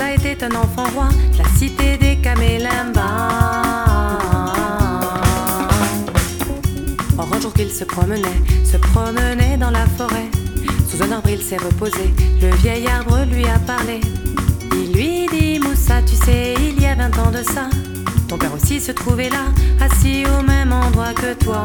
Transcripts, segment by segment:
Moussa était un enfant roi de la cité des Camélimbas. Or un jour qu'il se promenait dans la forêt. Sous un arbre il s'est reposé, le vieil arbre lui a parlé. Il lui dit: Moussa, tu sais, il y a 20 ans de ça, ton père aussi se trouvait là, assis au même endroit que toi.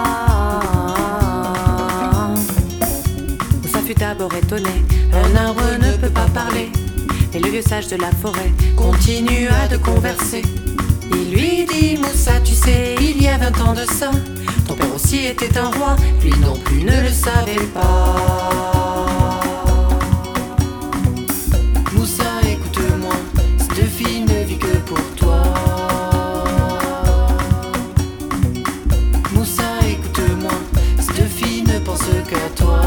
Moussa fut d'abord étonné, un arbre ne peut pas parler. Mais le vieux sage de la forêt continua de converser. Il lui dit: Moussa, tu sais, il y a 20 ans de ça, ton père aussi était un roi, lui non plus ne le savait pas. Moussa, écoute-moi, cette fille ne vit que pour toi. Moussa, écoute-moi, cette fille ne pense qu'à toi.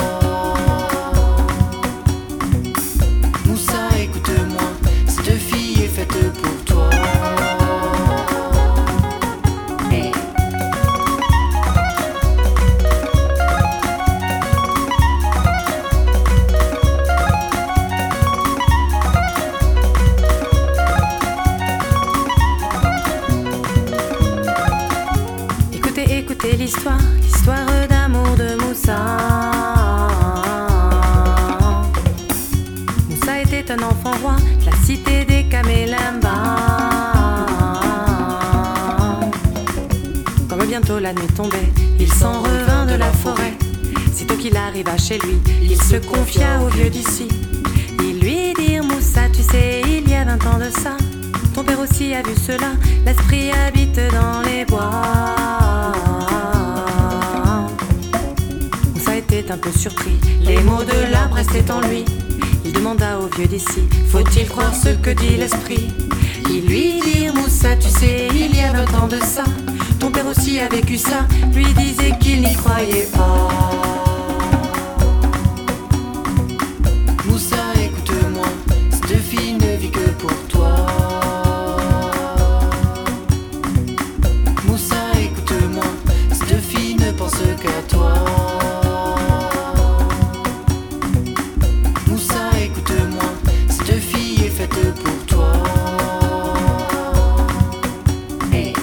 Moussa, écoute-moi, cette fille est faite pour toi. Écoutez l'histoire d'amour de Moussa. Moussa était un enfant roi de la cité des Camélimbas. Comme bientôt la nuit tombait, il s'en revint de la forêt. Sitôt qu'il arriva chez lui, il se confia au vieux d'ici. Il lui dit: Moussa, tu sais, il y a 20 ans de ça, ton père aussi a vu cela, l'esprit habite dans les bois. Moussa était un peu surpris, les mots de l'arbre restaient en lui. Il demanda au vieux d'ici: faut-il croire ce que dit l'esprit? Il lui dit: Moussa, tu sais, il y a 20 ans de ça, ton père aussi a vécu ça, lui disait qu'il n'y croyait pas. Moussa, écoute-moi, cette fille ne vit que pour toi. Moussa, écoute-moi, cette fille ne pense qu'à toi. Moussa, écoute-moi, cette fille est faite pour toi. Hey.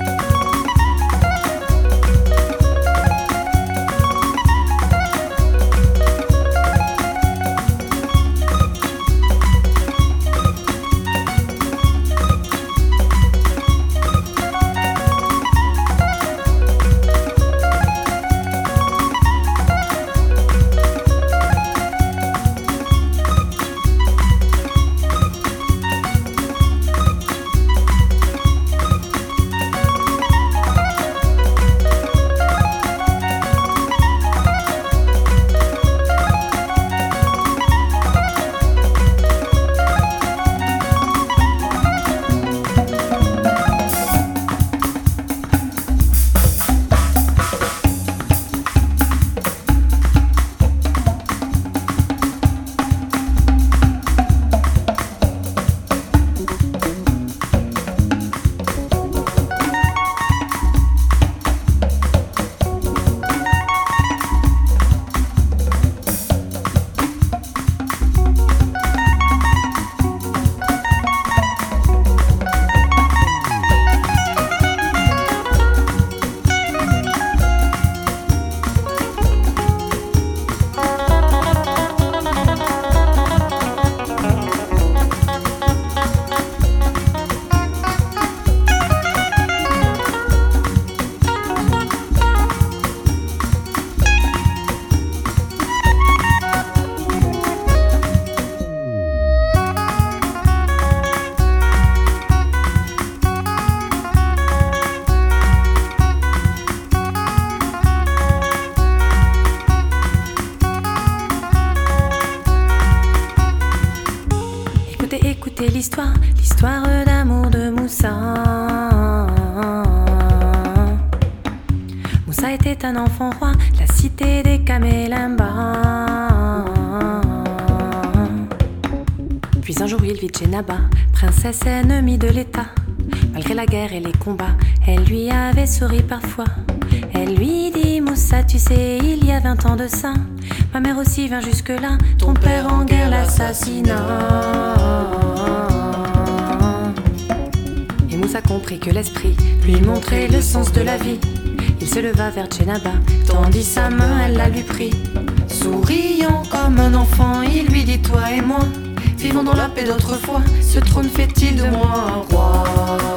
Écoutez l'histoire d'amour de Moussa. Moussa était un enfant roi de la cité des Camélimbas. Puis un jour il vit Djennaba, princesse ennemie de l'État. Malgré la guerre et les combats, elle lui avait souri parfois. Elle lui dit: Moussa, tu sais, il y a 20 ans de ça, ma mère aussi vint jusque-là, ton père en guerre l'assassina. Moussa comprit que l'esprit lui montrait le sens de la vie. Il se leva vers Djenaba, tendit sa main, elle la lui prit. Souriant comme un enfant, il lui dit: toi et moi, vivons dans la paix d'autrefois. Ce trône fait-il de moi un roi?